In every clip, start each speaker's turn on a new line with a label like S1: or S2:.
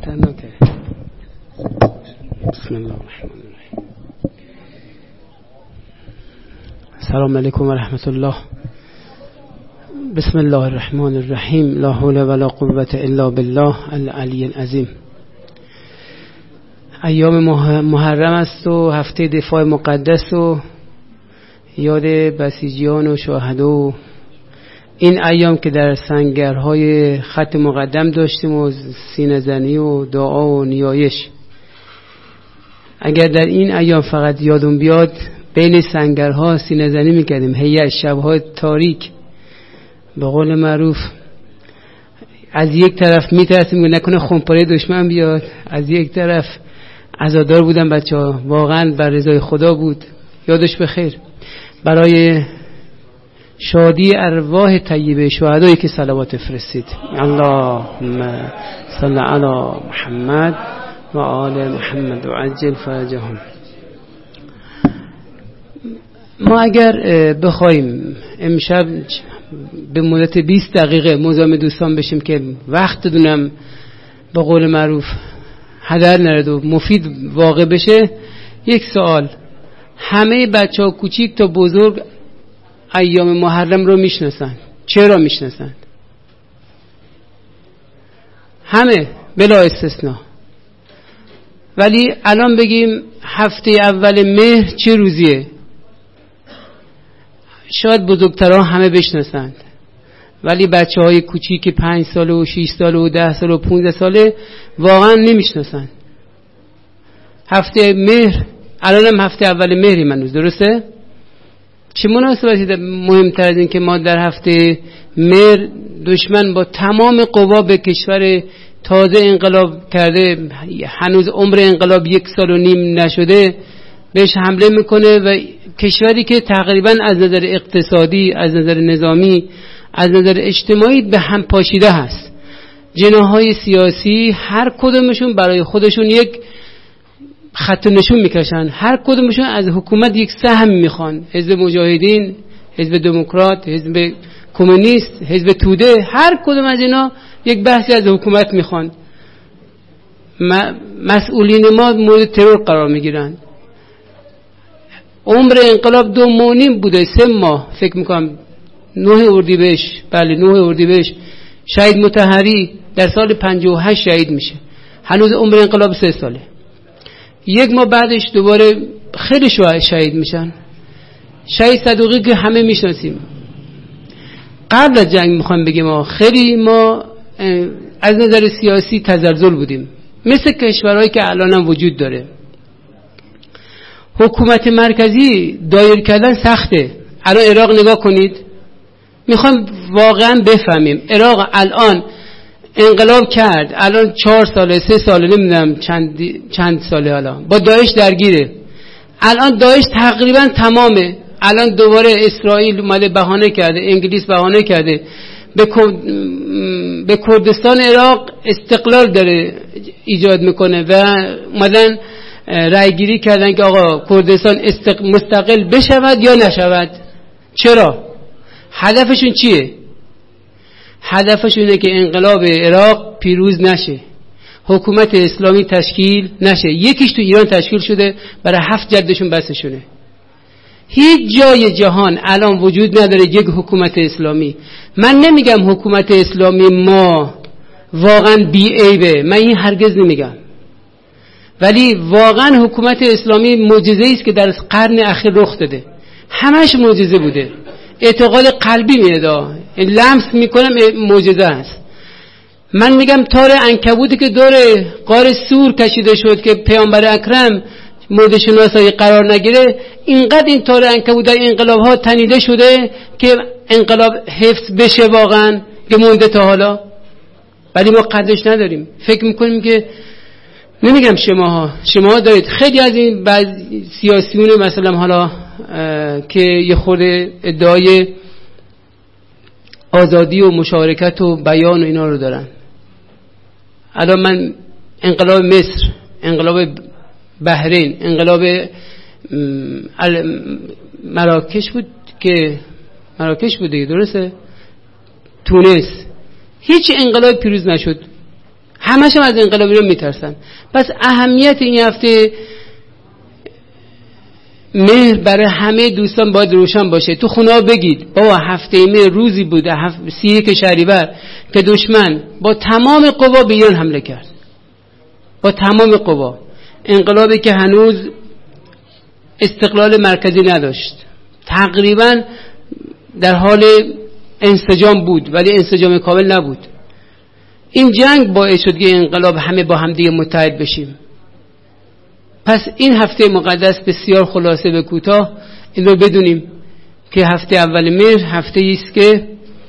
S1: خطرناکه. بسم الله الرحمن الرحیم. السلام علیکم و رحمت الله. بسم الله الرحمن الرحیم. لا حول ولا قوة الا بالله العلی العظیم. ایام محرم است و هفته دفاع مقدس و یاد بسیجیان و شهدا. این ایام که در سنگرهای خط مقدم داشتیم و سینه زنی و دعا و نیایش، اگر در این ایام فقط یادم بیاد بین سنگرها سینه زنی میکردیم، هی شبهای تاریک به قول معروف از یک طرف میترسیم نکنه خونپاره دشمن بیاد، از یک طرف عزادار بودن بچه‌ها، واقعا بر رضای خدا بود. یادش بخیر. برای شادی ارواح طیبه شهدایی که صلوات فرستید. اللهم صل علی محمد و آل محمد و عجل فرجهم. ما اگر بخوایم امشب به مدت 20 دقیقه مزاحم دوستان بشیم که وقت دونم به قول معروف هدر نرد و مفید واقع بشه، یک سوال: همه بچه‌ها کوچیک تا بزرگ ایام محرم رو میشناسن. چرا میشناسن؟ همه بلا استثناء. ولی الان بگیم هفته اول مهر چه روزیه، شاید بزرگترها همه بشناسند، ولی بچه‌های کوچیک 5 ساله و 6 ساله و 10 ساله و 15 ساله واقعا نمیشناسن. هفته مهر الان هم هفته اول مهری منوز، درسته؟ چه مناسبتی مهمتر از این که ما در هفته مهر دشمن با تمام قوا به کشور تازه انقلاب کرده، هنوز عمر انقلاب 1.5 سال نشده، بهش حمله میکنه و کشوری که تقریبا از نظر اقتصادی، از نظر نظامی، از نظر اجتماعی به هم پاشیده هست. جناح‌های سیاسی هر کدومشون برای خودشون یک خط نشون میکشن، هر کدومشون از حکومت یک سهم میخوان. حزب مجاهدین، حزب دموکرات، حزب کمونیست، حزب توده، هر کدوم از اینا یک بحثی از حکومت میخوان. مسئولین ما مورد ترور قرار میگیرن. عمر انقلاب 2.5 بوده، 3 ماه فکر میکنم. 9 اردیبهشت، بله 9 اردیبهشت شهید مطهری در سال 58 شهید میشه. هنوز عمر انقلاب 3 ساله. 1 ماه بعدش دوباره خیلی شهید میشن. شهید صدوقی که همه میشناسیم. قبل از جنگ میخوام بگیم ما خیلی ما از نظر سیاسی تزلزل بودیم، مثل کشورهایی که الان هم وجود داره. حکومت مرکزی دایر کردن سخته. الان عراق نگاه کنید، میخوام واقعا بفهمیم. عراق الان انقلاب کرد، الان 4 ساله 3 ساله نمیدونم چند ساله حالا با داعش درگیره. الان داعش تقریبا تمامه. الان دوباره اسرائیل اومده بهانه کرده، انگلیس بهانه کرده، به کردستان عراق استقلال داره ایجاد میکنه و اومدن رای گیری کردن که آقا کردستان مستقل بشود یا نشود. چرا؟ هدفشون چیه؟ هدفشون اینه که انقلاب عراق پیروز نشه، حکومت اسلامی تشکیل نشه. یکیش تو ایران تشکیل شده، برای 7 جدشون بسشونه. هیچ جای جهان الان وجود نداره یک حکومت اسلامی. من نمیگم حکومت اسلامی ما واقعا بی عیبه، من این هرگز نمیگم، ولی واقعا حکومت اسلامی معجزه‌ای است که در قرن اخیر رخ داده. همش معجزه بوده. اعتقاد قلبی میاد، لمس میکنم معجزه است. من میگم تار عنکبوتی که دور غار سور کشیده شد که پیامبر اکرم مورد شناسایی قرار نگیره، اینقدر این تار عنکبوت در انقلاب ها تنیده شده که انقلاب حفظ بشه واقعا که مونده تا حالا، ولی ما قدرش نداریم. فکر میکنیم که نمیگم شماها دارید. خیلی از این بعض سیاسیون مثلا حالا که یه خورده ادعای آزادی و مشارکت و بیان و اینا رو دارن. الان من انقلاب مصر، انقلاب بحرین، انقلاب مراکش بود که مراکش بود دیگه، درسته؟ تونس، هیچ انقلاب پیروز نشد. همش هم از انقلاب ایران میترسن. پس اهمیت این هفته مهر برای همه دوستان باید روشن باشه. تو خونه ها بگید بابا هفته مهر روزی بود 31 شهریور که دشمن با تمام قوا به ایران حمله کرد، با تمام قوا. انقلابی که هنوز استقلال مرکزی نداشت، تقریبا در حال انسجام بود ولی انسجام کامل نبود. این جنگ باعث شد که انقلاب همه با هم دیگه متحد بشیم. پس این هفته مقدس بسیار خلاصه و کوتاه این رو بدونیم که هفته اول مهر هفته ایست که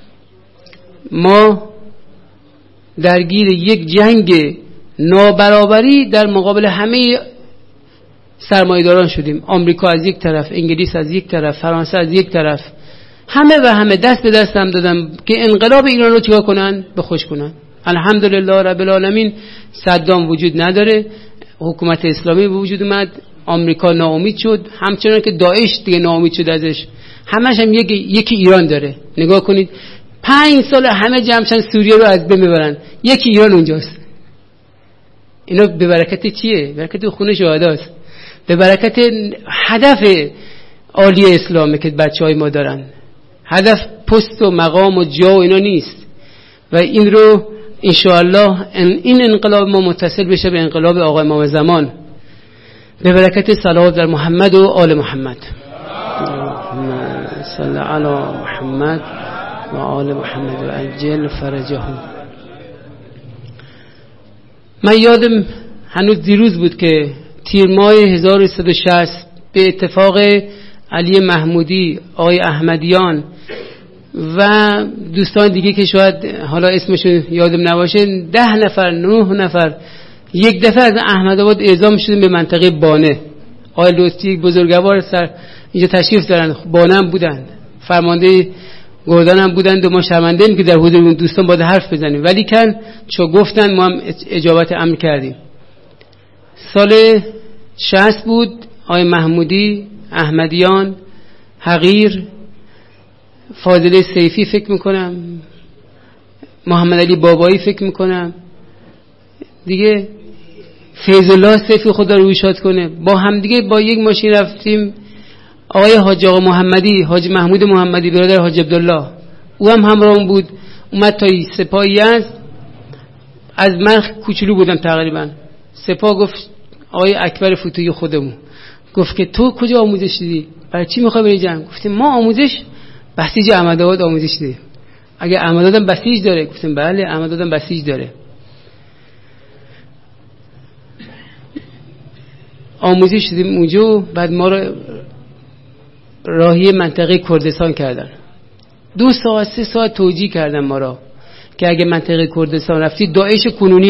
S1: ما درگیر یک جنگ نابرابری در مقابل همه سرمایه‌داران شدیم. آمریکا از یک طرف، انگلیس از یک طرف، فرانسه از یک طرف، همه و همه دست به دست هم دادن که انقلاب ایران رو چیکار کنن؟ بخوش کنن. الحمدلله رب العالمین صدام وجود نداره، حکومت اسلامی به وجود اومد، آمریکا ناامید شد، همچنان که داعش دیگه ناامید شد ازش. همش هم یکی ایران داره. نگاه کنید 5 سال همه جمعشن سوریه رو از بین ببرن، یکی ایران اونجاست. اینا به برکت چیه؟ برکت خون شهداست، به برکت هدف عالی اسلامه که بچهای ما دارن. هدف پست و مقام و جا و اینا نیست. و این رو انشاءالله این انقلاب ما متصل بشه به انقلاب آقای امام زمان به برکت صلوات در محمد و آل محمد. صلی علی محمد و آل محمد و عجل فرجهم. من یادم هنوز دیروز بود که تیر ماه 1360 به اتفاق علی محمودی، آقای احمدیان و دوستان دیگه که شاید حالا اسمشون یادم نباشه 10 نفر 9 نفر یک دفعه از احمدآباد اعزام شدیم به منطقه بانه. آقای لطفی بزرگوار سر اینجا تشریف دارن، بانه هم بودن، فرمانده گردان هم بودن و ما شرمنده ایم که در حضور اون دوستان باید حرف بزنیم، ولی کن چو گفتن ما هم اجابت امر کردیم. سال 60 بود. آقای محمودی، احمدیان، حقیر، فاضله سیفی فکر میکنم، محمد علی بابایی فکر میکنم دیگه، فیض الله سیفی خدا رو شاد کنه، با هم دیگه با یک ماشین رفتیم. آقای حاج آقا محمدی، حاج محمود محمدی برادر حاج عبدالله، او هم همراهم بود. اومد تا سپاهی از من کوچولو بودم تقریبا. سپاه گفت آقای اکبر فتوحی خودمون گفت که تو کجا آموزش دیدی؟ برای چی میخوای بری جنگ؟ گفتیم ما آموزش بسیج احمدآباد آموزش دیدیم. اگه احمدآباد هم بسیج داره؟ گفتیم بله احمدآباد هم بسیج داره. آموزش دیدیم اونجا. بعد ما رو راهی منطقه کردستان کردن. 2 ساعت 3 ساعت توجیه کردن ما را که اگه منطقه کردستان رفتی داعش کنونی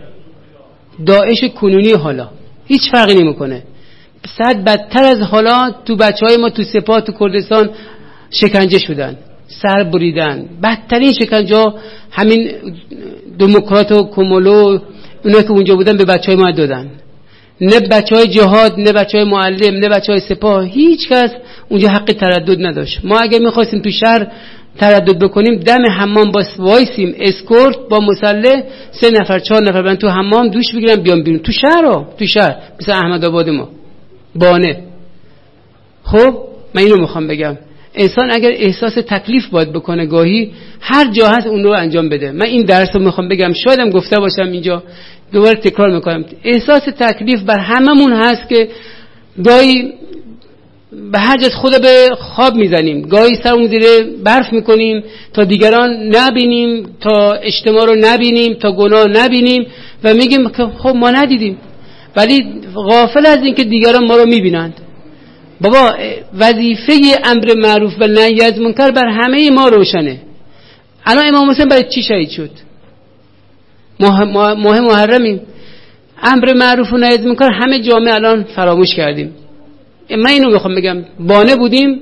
S1: حالا هیچ فرقی نمیکنه. صد بدتر از حالا تو بچهای ما تو سپاه تو کردستان شکنجه شدن، سر بریدن، بدترین شکنجه همین دموکرات و کمولو اونا که اونجا بودن به بچهای ما دادن. نه بچهای جهاد، نه بچهای معلم، نه بچهای سپاه، هیچ کس اونجا حق تردد نداشت. ما اگه می‌خواستیم تو شهر تردد بکنیم دم حمام با وایسیم اسکورت با مسلح 3 نفر 4 نفر برن تو حمام دوش بگیرن بیان بیرون تو شهر مثل احمدآباد ما بانه. خب من اینو میخوام بگم انسان اگر احساس تکلیف باید بکنه گاهی هر جا هست اون رو انجام بده. من این درس رو میخوام بگم، شایدم گفته باشم اینجا، دوباره تکرار میکنم. احساس تکلیف بر هممون هست که گاهی به هر جز خود به خواب میزنیم، گاهی سرمون زیر برف میکنیم تا دیگران نبینیم، تا اجتماع رو نبینیم، تا گناه نبینیم و میگیم که خب ما ندیدیم، ولی غافل از این که دیگران ما رو میبینند. بابا وظیفه امر معروف و نهی از منکر بر همه ما روشنه. الان امام حسین برای چی شهید شد؟ ماه محرمیم. امر معروف و نهی از منکر همه جامعه الان فراموش کردیم. من اینو میخوام بگم، بانه بودیم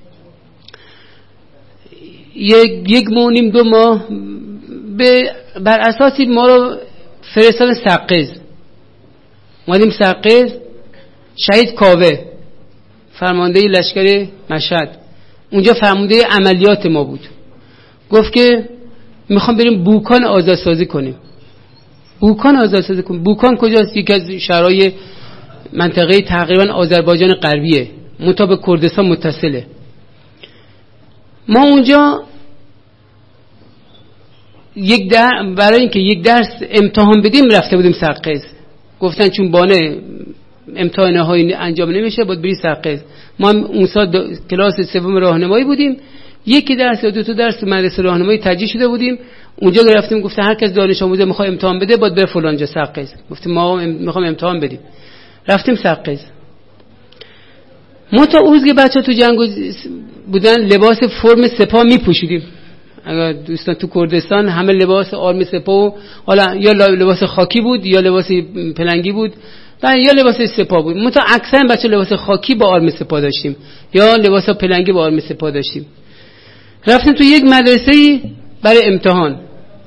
S1: 1 ماه و نیم 2 ماه بر اساسی ما رو فرستادن سقز. اومدیم سقز، شهید کاوه فرمانده لشکر مشهد اونجا فرمانده عملیات ما بود، گفت که میخوام بریم بوکان آزادسازی کنیم. بوکان آزادسازی کن. بوکان کجاست؟ یکی از شهرهای منطقه تقریبا آذربایجان غربیه، مطابق کردستان متصله. ما اونجا برای اینکه یک درس امتحان بدیم رفته بودیم سقز. گفتن چون بانه امتحان نهایی انجام نمیشه باید بری سقز. ما اون سال کلاس سوم راهنمایی بودیم، یکی درس یا دو تا درس تو مدرسه راهنمایی ترجیح شده بودیم. اونجا رفتیم گفتن هر کس دانش آموزه میخواد امتحان بده باید بره فلان جا سقز. گفتیم ما میخوام امتحان بدیم، رفتیم سقز. ما تا اوزگه بچه تو جنگ بودن لباس فرم سپاه میپوشیدیم. اگر دوستان تو کردستان همه لباس آرم سپاه، حالا یا لباس خاکی بود یا لباس پلنگی بود یا لباس سپاه بود. ما تا اکثر بچه لباس خاکی با آرم سپاه داشتیم یا لباس پلنگی با آرم سپاه داشتیم. رفتیم تو یک مدرسه برای امتحان،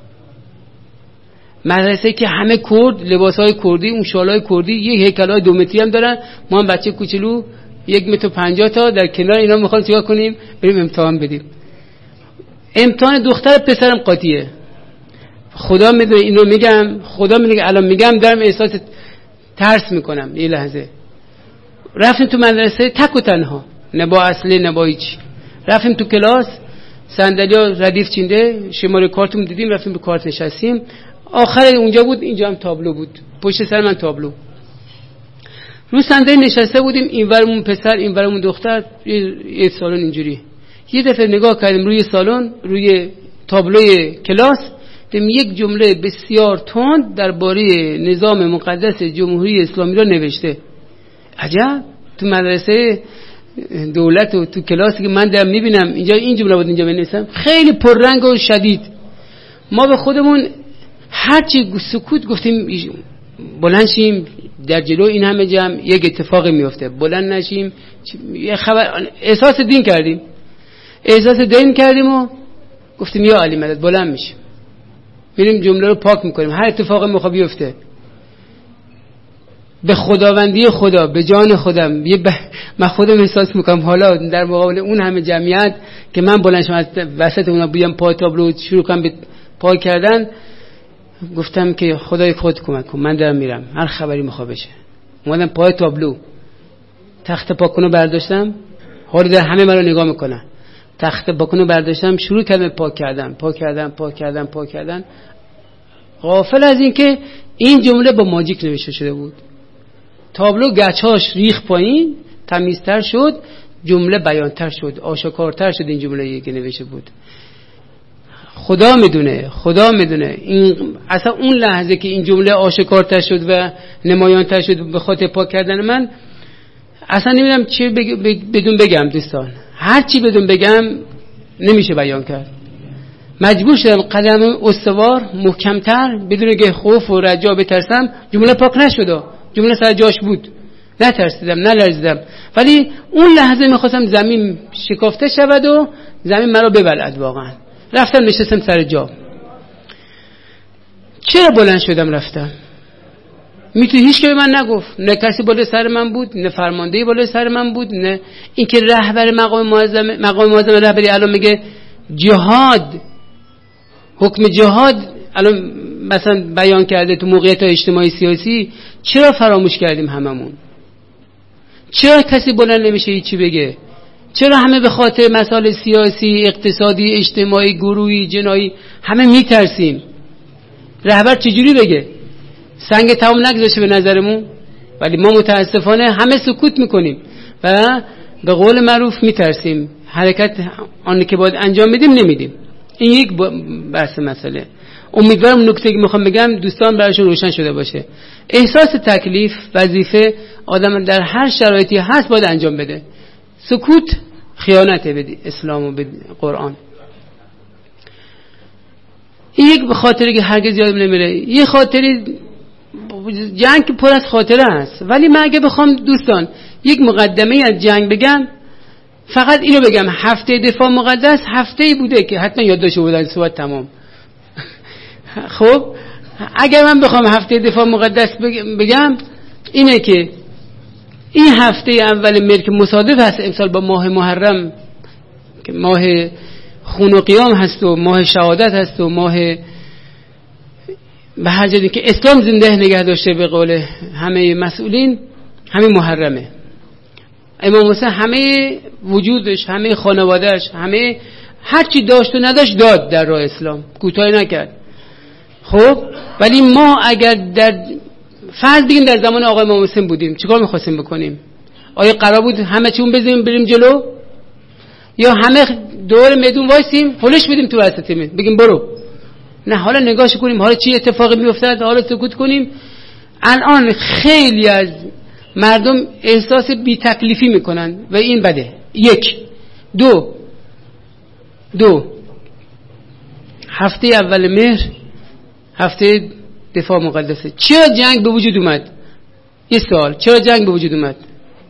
S1: مدرسه که همه کرد، لباسهای کردی، اون شالهای کردی، یک هیکل‌های 2 متری هم دارن. ما هم بچه کوچولو 1.50 متر در کنار اینا میخوام چیکار کنیم؟ بریم امتحان بدیم. امتحان دختر پسرم قاطیه. خدا میدونه اینو میگم، خدا میدونه الان میگم دارم احساس ترس میکنم. یه لحظه رفتیم تو مدرسه تک و تنها، نه با اصله نه با هیچ. رفتیم تو کلاس، صندلی‌ها ردیف چینده، شماره کارتون دیدیم، رفتیم به کارت نشستیم. آخر اونجا بود، اینجا هم تابلو بود، پشت سر من تابلو. رو صندلی نشسته بودیم، اینورمون پسر اینورمون دختر، یه سالن اینجوری. یه دفعه نگاه کردیم روی سالن، روی تابلوی کلاس، دیدیم یک جمله بسیار تند درباره نظام مقدس جمهوری اسلامی را نوشته. عجب، تو مدرسه دولت و تو کلاسی که من دارم میبینم اینجا این جمله بود اینجا بنویسم، خیلی پررنگ و شدید. ما به خودمون هرچی سکوت گفتیم بلند شیم در جلو این همه جمع یک اتفاقی میفته، بلند نشیم. یه خبر احساس دین کردیم و گفتیم یا علی مدد، بلند میشیم میریم جمله رو پاک میکنیم، هر اتفاقی میخواد بیفته به خداوندی خدا، به جان خودم. من خودم احساس میکنم حالا در مقابل اون همه جمعیت که من بلند شم از وسط اونا بیام پای تابلو شروع کنم به پاک کردن، گفتم که خدای خود کمک کن، من دارم میرم هر خبری میخواد بشه. اومدم پای تابلو، تخت پاکونو برداشتم، حالا در همه منو نگاه میکنن. تخت پاکونو برداشتم، شروع کردم پاک کردن، غافل از این که این جمله با ماجیک نوشته شده بود. تابلو گچاش ریخ پایین، تمیزتر شد، جمله بیانتر شد، آشکارتر شد. این جمله که نوشته بود خدا میدونه این اصلا اون لحظه که این جمله آشکارتر شد و نمایانتر شد به خاطر پاک کردن من، اصلا نمیدونم چی بدون بگم. دوستان هر چی بدون بگم نمیشه بیان کرد. مجبور شدم قدم استوار محکمتر بدون که خوف و رجا بترسم. جمله پاک نشد، جمله سر جاش بود، نترسیدم نلرزیدم، ولی اون لحظه میخواستم زمین شکافته شود و زمین مرا ببلعد. واقعا رفتم نشستم سر جا. چرا بلند شدم رفتم؟ میتونی هیچ که به من نگفت، نه کسی بالای سر من بود، نه فرماندهی بالای سر من بود، نه اینکه رهبر مقام معظم رهبری الان میگه جهاد، حکم جهاد الان مثلا بیان کرده تو موقعیت اجتماعی سیاسی. چرا فراموش کردیم هممون؟ چرا کسی بلند نمیشه هیچی بگه؟ چرا همه به خاطر مسائل سیاسی، اقتصادی، اجتماعی، گروهی، جنایی همه میترسیم؟ رهبر چجوری بگه؟ سنگ تمام نگذاشه به نظرمون، ولی ما متاسفانه همه سکوت میکنیم و به قول معروف میترسیم. حرکت آنی که باید انجام بدیم نمیدیم. این یک بحث مسئله. امیدوارم نکته که میخوام بگم دوستان براشون روشن شده باشه. احساس تکلیف، وظیفه آدم در هر شرایطی هست باید انجام بده. سکوت خیانته به اسلام و به قرآن. این یک به خاطری که هرگز یادم نمیره. یه خاطری، جنگ پر از خاطره هست، ولی من اگه بخوام دوستان یک مقدمه از جنگ بگم، فقط اینو بگم: هفته دفاع مقدس هفته‌ای بوده که حتما یادداشت بودن صحبت تمام. خب اگر من بخوام هفته دفاع مقدس بگم، اینه که این هفته اول مهر که مصادف هست امسال با ماه محرم که ماه خون و قیام هست و ماه شهادت هست و ماه به هر جایی که اسلام زنده نگه داشته به قول همه مسئولین، همه محرمه. امام حسین همه وجودش، همه خانوادهش، همه هر چی داشت و نداشت داد در راه اسلام، کوتاهی نکرد. خب ولی ما اگر در فرض بگیم در زمان آقای امام حسین بودیم، چیکار می‌خواستیم بکنیم؟ آیا قرار بود همه چیون بزنیم بریم جلو، یا همه دور میدون وایسیم هولش بدیم تو وسط بگیم برو؟ نه، حالا نگاش کنیم حالا چی اتفاقی میافتاد، حالا سکوت کنیم. الان خیلی از مردم احساس بی تکلیفی میکنن و این بده. یک. دو هفته اول مهر، هفته دفاع مقدسه، چرا جنگ به وجود اومد؟ یه سوال، چرا جنگ به وجود اومد؟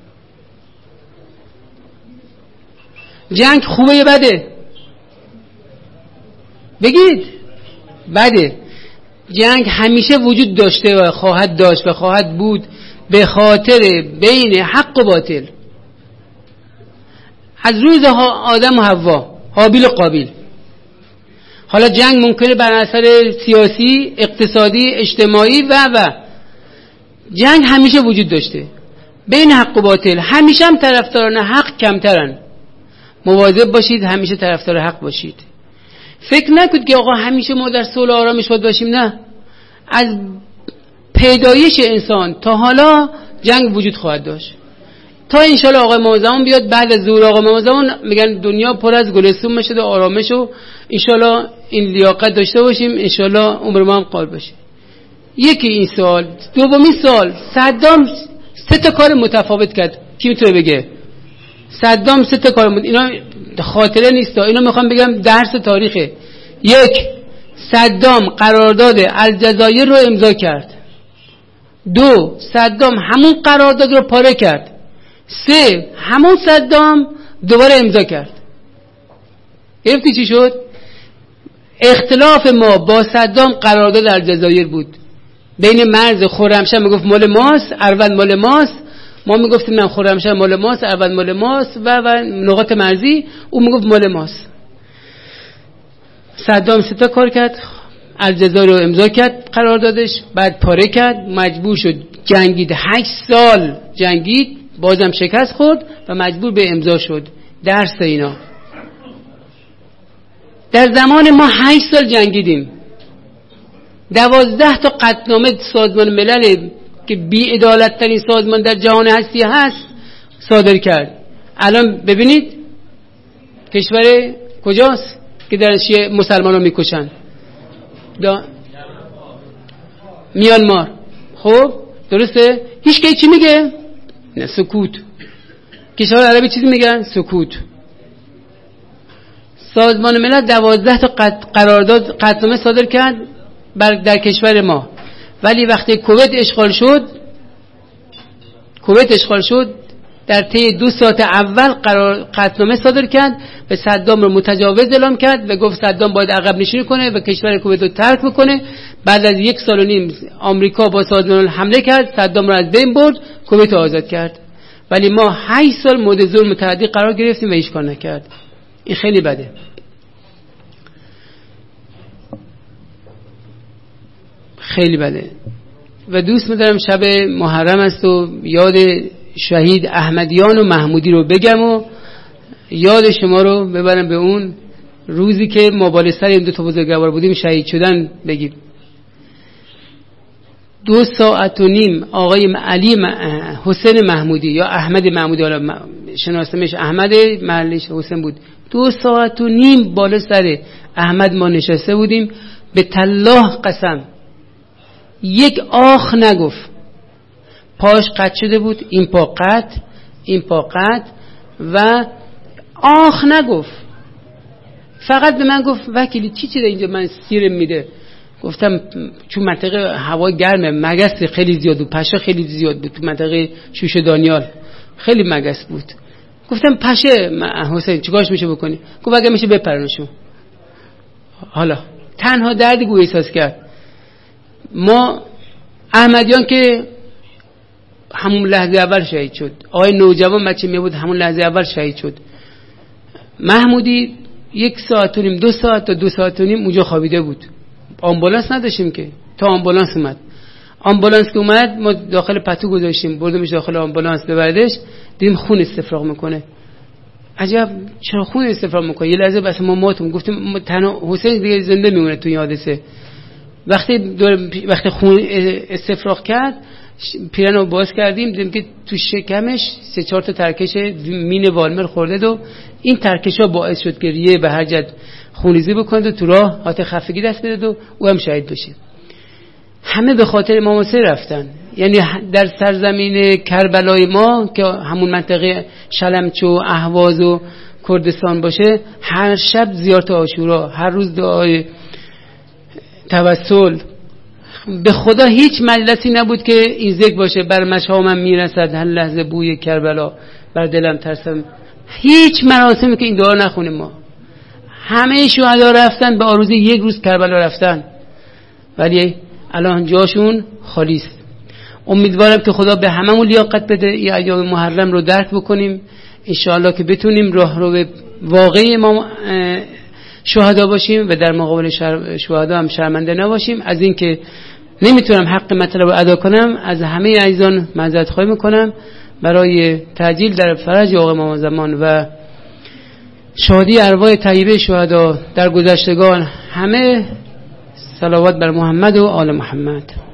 S1: جنگ خوبه یا بده؟ بگید. بده. جنگ همیشه وجود داشته و خواهد داشت و خواهد بود به خاطر بین حق و باطل. از روز آدم و حوا، حابیل و قابیل. حالا جنگ ممکنه بر اثر سیاسی، اقتصادی، اجتماعی و جنگ همیشه وجود داشته بین حق و باطل. همیشه هم طرفداران حق کمترن. مواظب باشید، همیشه طرفدار حق باشید. فکر نکنید که آقا همیشه ما در صلح و آرامش باید باشیم. نه، از پیدایش انسان تا حالا جنگ وجود خواهد داشت تا انشالله آقای امام زمان بیاد. بعد از ظهور آقای امام زمان میگن دنیا پر از گلستون بشه و آرامش و انشالله این لیاقت داشته باشیم، انشالله عمر ما هم قال باشه. یکی این سوال. دومی سوال، صدام 3 کار متفاوت کرد. کی میتونه بگه؟ صدام 3 کار اینا خاطره نیست، اینا میخوام بگم درس تاریخه. 1. صدام قرارداد الجزایر رو امضا کرد. 2. صدام همون قرارداد رو پاره کرد. 3. همون صدام دوباره امضا کرد. گرفتی چی شد؟ اختلاف ما با صدام قرارداد الجزایر بود. بین مرز خرمشهر میگفت مال ماست، اروند مال ماست، ما میگفتیم نه خرمشهر مال ماست، اروند مال ماست و نقاط مرزی، او میگفت مال ماست. صدام 3 کار کرد، الجزایر رو امضا کرد قراردادش، بعد پاره کرد، مجبور شد جنگید، 8 سال جنگید، بازم شکست خورد و مجبور به امضا شد. درس اینا. در زمان ما 8 سال جنگیدیم، 12 تا قطعنامه سازمان ملل که بی عدالت ترین سازمان در جهان هستی هست صادر کرد. الان ببینید کشور کجاست که درش مسلمان ها میکشن؟ میانمار. خب درسته؟ هیچ که چی میگه؟ نه، سکوت. کشور عربی چیزی میگن؟ سکوت. سازمان ملل 12 تا قرارداد قطعنامه صادر کرد در کشور ما، ولی وقتی کویت اشغال شد در طی 2 ساعت اول قطعنامه صادر کرد و صدام رو متجاوز اعلام کرد و گفت صدام باید عقب نشینی کنه و کشور کویت رو ترک بکنه. بعد از 1 سال و نیم آمریکا با سازمان حمله کرد، صدام رو از بین برد، کویت رو آزاد کرد. ولی ما 8 سال مورد ظلم متعدی قرار گرفتیم و هیچ کار نکرد. این خیلی بده. خیلی بده. و دوست می‌دارم شب محرم است و یاد شهید احمدیان و محمودی رو بگم و یاد شما رو ببرم به اون روزی که ما بالای سر این 2 تا بزرگوار بودیم شهید شدن بگیم. 2 ساعت و نیم آقای علی حسین محمودی یا احمد محمودی، حالا شناسمش احمد، محلش حسین بود، 2 ساعت و نیم بالا سر احمد ما نشسته بودیم. به تالله قسم یک آخ نگفت. پاش قطع شده بود، این پا قطع و آخ نگفت. فقط به من گفت وکیلی چی در اینجا من سیرم میده. گفتم چون منطقه هوا گرمه، مگس خیلی زیاد بود، پشه خیلی زیاد بود تو منطقه شوش دانیال، خیلی مگس بود. گفتم پشه حسین چیکارش میشه بکنی؟ گفت اگه میشه بپرونشون. حالا تنها دردی گوی احساس کرد. ما احمدیان که همون لحظه اول شهید شد، آقای نوجوان بچه می بود همون لحظه اول شهید شد. محمودی 1 ساعت و نیم 2 ساعت تا 2 ساعت و نیم اونجا خوابیده بود. آمبولانس نداشتیم که تا آمبولانس که اومد ما داخل پتو گذاشتیم، بردیمش داخل آمبولانس ببردش، دیدیم خون استفراغ میکنه. عجب چرا خون استفراغ میکنه؟ یه لحظه بس ما ماتم، گفتیم تنها حسین دیگه زنده میمونه تو این حادثه. وقتی خون استفراغ کرد پیرنو باز کردیم، دیدیم که تو شکمش 3-4 تا ترکش مین والمر خورده و این ترکش‌ها باعث شد که ریه به هر جهت خونریزی بکنه و تو راه حالت خفگی دست بده و او هم شهید بشه. همه به خاطر امام حسین رفتن. یعنی در سرزمین کربلای ما که همون منطقه شلمچو، اهواز و کردستان باشه، هر شب زیارت عاشورا، هر روز دعای توسل. به خدا هیچ مجلسی نبود که این ذکر باشه بر مشامم میرسد هر لحظه بوی کربلا، بر دلم ترسم. هیچ مراسمی که این دعا نخونیم ما. همه شهدا رفتن به آرزوی یک روز کربلا رفتن، ولی الان جاشون خالی است. امیدوارم که خدا به هممون لیاقت بده این ایام محرم رو درک بکنیم، ان شاءالله که بتونیم راه رو واقعی ما شهدا باشیم و در مقابل شهدا هم شرمنده نباشیم. از این که نمیتونم حق مطلب رو ادا کنم، از همه عزیزان معذرت خواهی میکنم برای تعجیل در فرج آقا امام زمان و شادی ارواح طیبه شهدا در گذشتگان. همه صلوات بر محمد و آل محمد.